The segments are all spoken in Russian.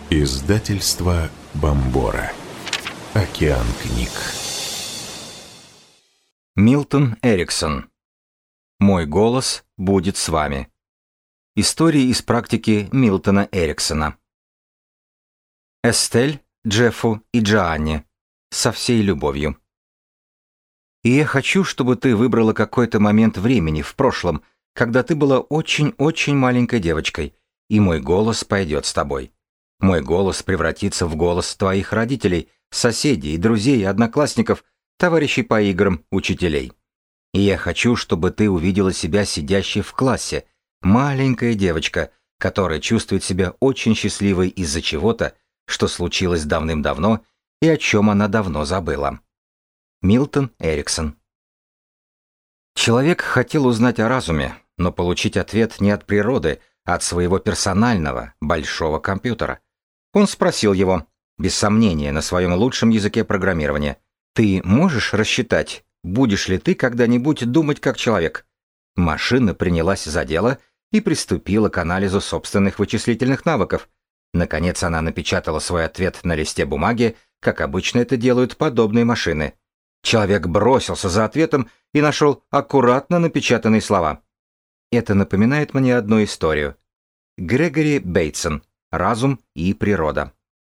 Издательство Бомбора. Океан книг. Милтон Эриксон. «Мой голос будет с вами». Истории из практики Милтона Эриксона. Эстель, Джеффу и Джоанне. Со всей любовью. И я хочу, чтобы ты выбрала какой-то момент времени в прошлом, когда ты была очень-очень маленькой девочкой, и мой голос пойдет с тобой. Мой голос превратится в голос твоих родителей, соседей, друзей, одноклассников, товарищей по играм, учителей. И я хочу, чтобы ты увидела себя сидящей в классе, маленькая девочка, которая чувствует себя очень счастливой из-за чего-то, что случилось давным-давно и о чем она давно забыла. Милтон Эриксон. Человек хотел узнать о разуме, но получить ответ не от природы, а от своего персонального, большого компьютера. Он спросил его, без сомнения, на своем лучшем языке программирования: «Ты можешь рассчитать, будешь ли ты когда-нибудь думать как человек?» Машина принялась за дело и приступила к анализу собственных вычислительных навыков. Наконец она напечатала свой ответ на листе бумаги, как обычно это делают подобные машины. Человек бросился за ответом и нашел аккуратно напечатанные слова. Это напоминает мне одну историю. Грегори Бейтсон. «Разум и природа».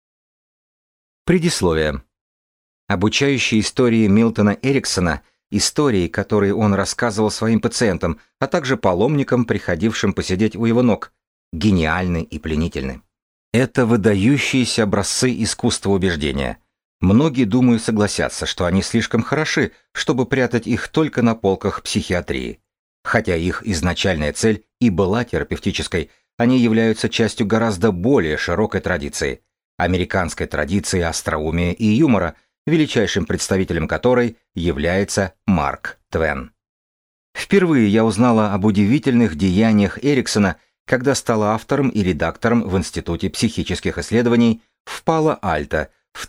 Предисловие. Обучающие истории Милтона Эриксона, истории, которые он рассказывал своим пациентам, а также паломникам, приходившим посидеть у его ног, гениальны и пленительны. Это выдающиеся образцы искусства убеждения. Многие, думаю, согласятся, что они слишком хороши, чтобы прятать их только на полках психиатрии. Хотя их изначальная цель и была терапевтической, они являются частью гораздо более широкой традиции, американской традиции остроумия и юмора, величайшим представителем которой является Марк Твен. Впервые я узнала об удивительных деяниях Эриксона, когда стала автором и редактором в Институте психических исследований в Пало-Альто в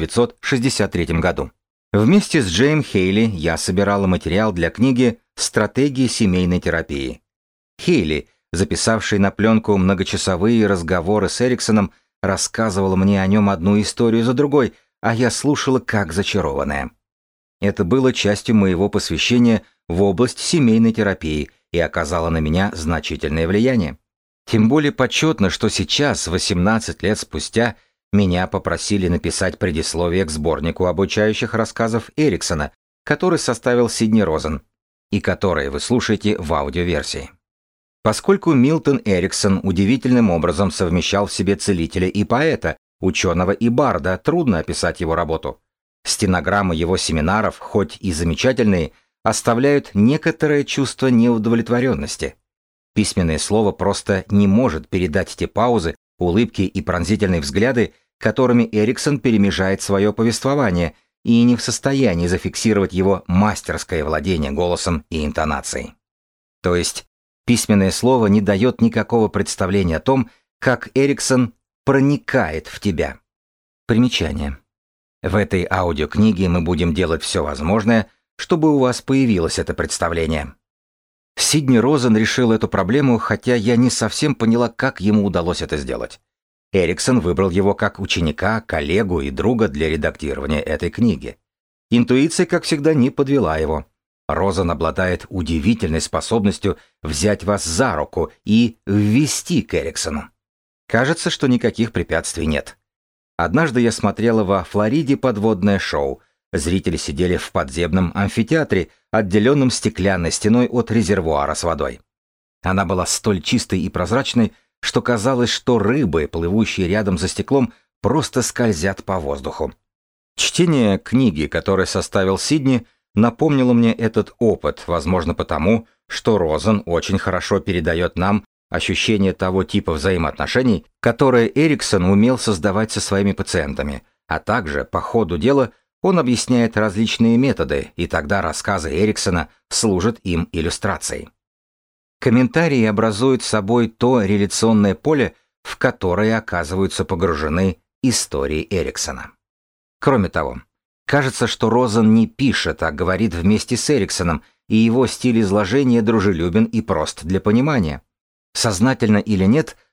1963 году. Вместе с Джейм Хейли я собирала материал для книги «Стратегии семейной терапии». Хейли, записавший на пленку многочасовые разговоры с Эриксоном, рассказывал мне о нем одну историю за другой, а я слушала как зачарованная. Это было частью моего посвящения в область семейной терапии и оказало на меня значительное влияние. Тем более почетно, что сейчас, 18 лет спустя, меня попросили написать предисловие к сборнику обучающих рассказов Эриксона, который составил Сидни Розен, и который вы слушаете в аудиоверсии. Поскольку Милтон Эриксон удивительным образом совмещал в себе целителя и поэта, ученого и барда, трудно описать его работу. Стенограммы его семинаров, хоть и замечательные, оставляют некоторое чувство неудовлетворенности. Письменное слово просто не может передать те паузы, улыбки и пронзительные взгляды, которыми Эриксон перемежает свое повествование, и не в состоянии зафиксировать его мастерское владение голосом и интонацией. То есть, письменное слово не дает никакого представления о том, как Эриксон проникает в тебя. Примечание. В этой аудиокниге мы будем делать все возможное, чтобы у вас появилось это представление. Сидни Розен решил эту проблему, хотя я не совсем поняла, как ему удалось это сделать. Эриксон выбрал его как ученика, коллегу и друга для редактирования этой книги. Интуиция, как всегда, не подвела его. Розен обладает удивительной способностью взять вас за руку и ввести к Эриксону. Кажется, что никаких препятствий нет. Однажды я смотрела во Флориде подводное шоу. Зрители сидели в подземном амфитеатре, отделенном стеклянной стеной от резервуара с водой. Она была столь чистой и прозрачной, что казалось, что рыбы, плывущие рядом за стеклом, просто скользят по воздуху. Чтение книги, которую составил Сидни, напомнило мне этот опыт, возможно потому, что Розен очень хорошо передает нам ощущение того типа взаимоотношений, которое Эриксон умел создавать со своими пациентами, а также, по ходу дела, он объясняет различные методы, и тогда рассказы Эриксона служат им иллюстрацией. Комментарии образуют собой то реляционное поле, в которое оказываются погружены истории Эриксона. Кроме того, кажется, что Розен не пишет, а говорит вместе с Эриксоном, и его стиль изложения дружелюбен и прост для понимания. Сознательно или нет,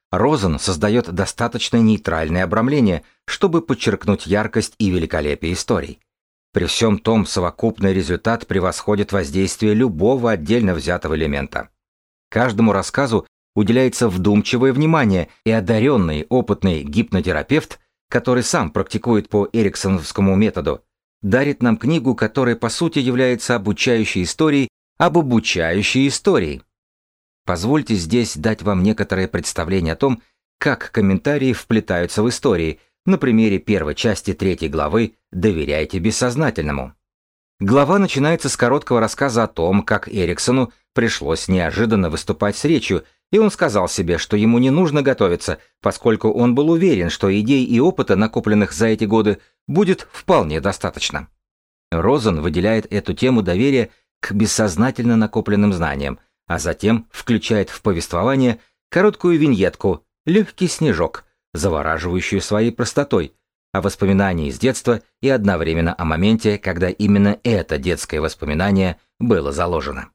Розен создает достаточно нейтральное обрамление, чтобы подчеркнуть яркость и великолепие историй. При всем том, совокупный результат превосходит воздействие любого отдельно взятого элемента. Каждому рассказу уделяется вдумчивое внимание, и одаренный, опытный гипнотерапевт, который сам практикует по эриксоновскому методу, дарит нам книгу, которая по сути является обучающей историей об обучающей истории. Позвольте здесь дать вам некоторое представление о том, как комментарии вплетаются в истории, на примере первой части 3 главы «Доверяйте бессознательному». Глава начинается с короткого рассказа о том, как Эриксону пришлось неожиданно выступать с речью, и он сказал себе, что ему не нужно готовиться, поскольку он был уверен, что идей и опыта, накопленных за эти годы, будет вполне достаточно. Розен выделяет эту тему доверия к бессознательно накопленным знаниям, а затем включает в повествование короткую виньетку «Легкий снежок», завораживающую своей простотой, о воспоминании из детства и одновременно о моменте, когда именно это детское воспоминание было заложено.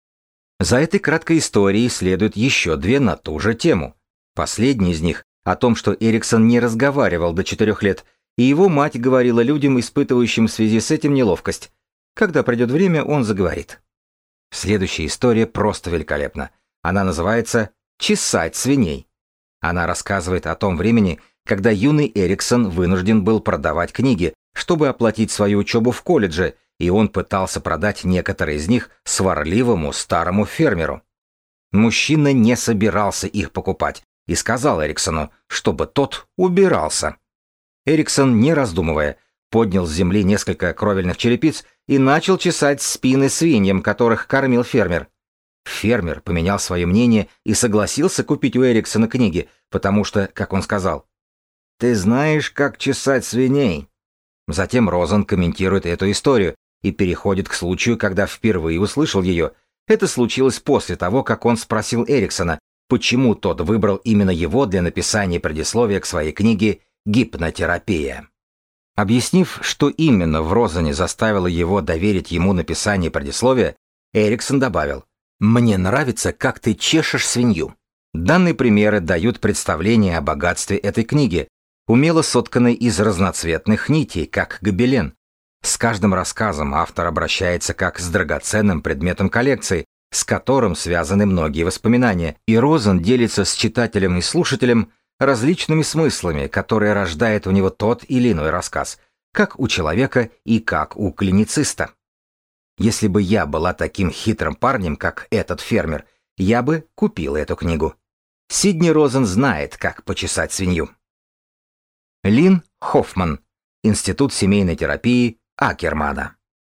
За этой краткой историей следует еще 2 на ту же тему. Последняя из них о том, что Эриксон не разговаривал до 4 лет, и его мать говорила людям, испытывающим в связи с этим неловкость. Когда придет время, он заговорит. Следующая история просто великолепна. Она называется «Чесать свиней». Она рассказывает о том времени, когда юный Эриксон вынужден был продавать книги, чтобы оплатить свою учебу в колледже, и он пытался продать некоторые из них сварливому старому фермеру. Мужчина не собирался их покупать и сказал Эриксону, чтобы тот убирался. Эриксон, не раздумывая, поднял с земли несколько кровельных черепиц и начал чесать спины свиньям, которых кормил фермер. Фермер поменял свое мнение и согласился купить у Эриксона книги, потому что, как он сказал, «Ты знаешь, как чесать свиней». Затем Розен комментирует эту историю и переходит к случаю, когда впервые услышал ее. Это случилось после того, как он спросил Эриксона, почему тот выбрал именно его для написания предисловия к своей книге «Гипнотерапия». Объяснив, что именно в Розене заставило его доверить ему написание предисловия, Эриксон добавил: «Мне нравится, как ты чешешь свинью». Данные примеры дают представление о богатстве этой книги, умело сотканной из разноцветных нитей, как гобелен. С каждым рассказом автор обращается как с драгоценным предметом коллекции, с которым связаны многие воспоминания, и Розен делится с читателем и слушателем различными смыслами, которые рождает у него тот или иной рассказ, как у человека и как у клинициста. Если бы я была таким хитрым парнем, как этот фермер, я бы купила эту книгу. Сидни Розен знает, как почесать свинью. Лин Хоффман. Институт семейной терапии Акермана.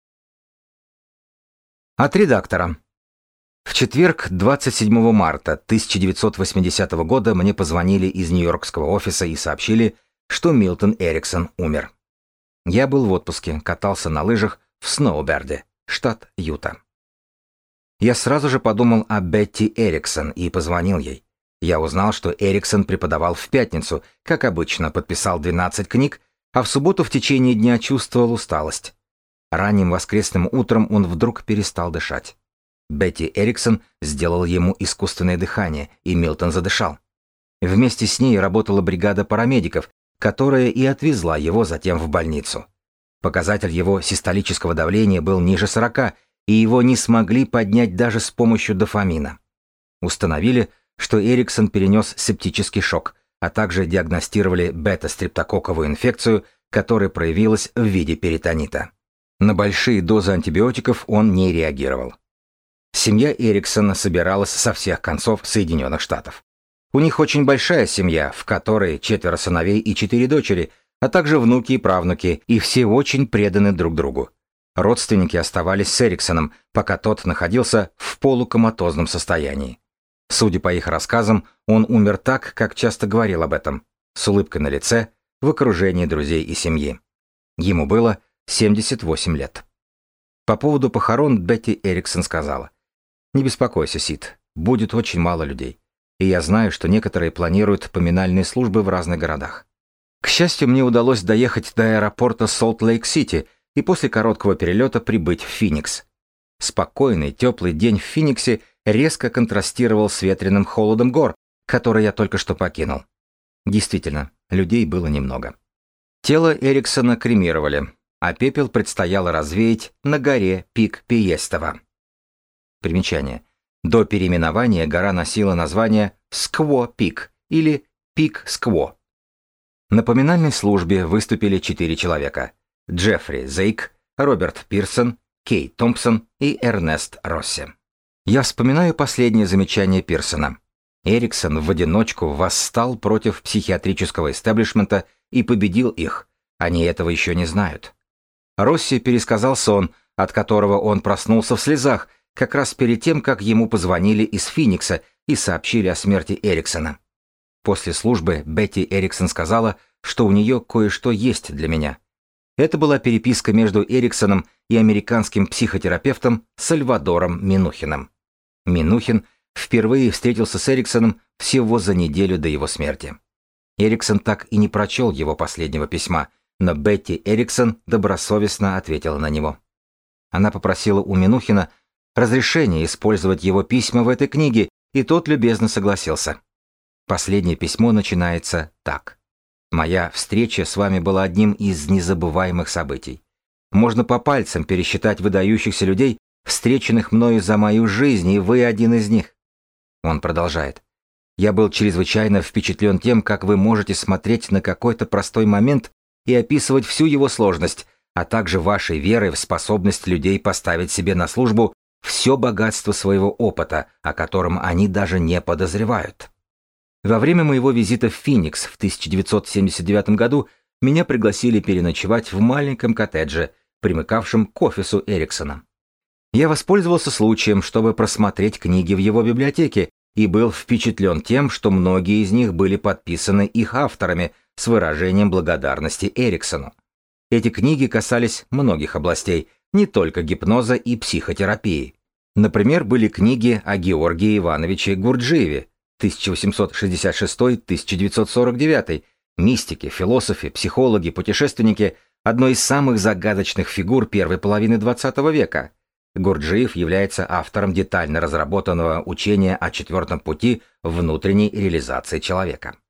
От редактора. В четверг, 27 марта 1980 года, мне позвонили из нью-йоркского офиса и сообщили, что Милтон Эриксон умер. Я был в отпуске, катался на лыжах в Сноуберде, штат Юта. Я сразу же подумал о Бетти Эриксон и позвонил ей. Я узнал, что Эриксон преподавал в пятницу, как обычно, подписал 12 книг, а в субботу в течение дня чувствовал усталость. Ранним воскресным утром он вдруг перестал дышать. Бетти Эриксон сделала ему искусственное дыхание, и Милтон задышал. Вместе с ней работала бригада парамедиков, которая и отвезла его затем в больницу. Показатель его систолического давления был ниже 40, и его не смогли поднять даже с помощью дофамина. Установили, что Эриксон перенес септический шок, а также диагностировали бета-стрептококковую инфекцию, которая проявилась в виде перитонита. На большие дозы антибиотиков он не реагировал. Семья Эриксона собиралась со всех концов Соединенных Штатов. У них очень большая семья, в которой 4 сыновей и 4 дочери, а также внуки и правнуки, и все очень преданы друг другу. Родственники оставались с Эриксоном, пока тот находился в полукоматозном состоянии. Судя по их рассказам, он умер так, как часто говорил об этом, с улыбкой на лице, в окружении друзей и семьи. Ему было 78 лет. По поводу похорон Бетти Эриксон сказала: «Не беспокойся, Сид, будет очень мало людей. И я знаю, что некоторые планируют поминальные службы в разных городах». К счастью, мне удалось доехать до аэропорта Солт-Лейк-Сити и после короткого перелета прибыть в Финикс. Спокойный, теплый день в Финиксе резко контрастировал с ветреным холодом гор, который я только что покинул. Действительно, людей было немного. Тело Эриксона кремировали, а пепел предстояло развеять на горе Пик Пиестова. Примечание. До переименования гора носила название Скво-Пик или Пик-Скво. На поминальной службе выступили 4 человека: Джеффри Зейк, Роберт Пирсон, Кей Томпсон и Эрнест Росси. Я вспоминаю последнее замечание Пирсона. Эриксон в одиночку восстал против психиатрического истеблишмента и победил их. Они этого еще не знают. Росси пересказал сон, от которого он проснулся в слезах, как раз перед тем, как ему позвонили из Финикса и сообщили о смерти Эриксона. После службы Бетти Эриксон сказала, что у нее кое-что есть для меня. Это была переписка между Эриксоном и американским психотерапевтом Сальвадором Минухиным. Минухин впервые встретился с Эриксоном всего за неделю до его смерти. Эриксон так и не прочел его последнего письма, но Бетти Эриксон добросовестно ответила на него. Она попросила у Минухина разрешения использовать его письма в этой книге, и тот любезно согласился. Последнее письмо начинается так. «Моя встреча с вами была одним из незабываемых событий. Можно по пальцам пересчитать выдающихся людей, встреченных мною за мою жизнь, и вы один из них». Он продолжает. «Я был чрезвычайно впечатлен тем, как вы можете смотреть на какой-то простой момент и описывать всю его сложность, а также вашей верой в способность людей поставить себе на службу все богатство своего опыта, о котором они даже не подозревают. Во время моего визита в Финикс в 1979 году меня пригласили переночевать в маленьком коттедже, примыкавшем к офису Эриксона. Я воспользовался случаем, чтобы просмотреть книги в его библиотеке, и был впечатлен тем, что многие из них были подписаны их авторами с выражением благодарности Эриксону. Эти книги касались многих областей, не только гипноза и психотерапии. Например, были книги о Георгии Ивановиче Гурджиеве 1866-1949, мистики, философы, психологи, путешественники, одной из самых загадочных фигур первой половины XX века. Гурджиев является автором детально разработанного учения о четвертом пути внутренней реализации человека.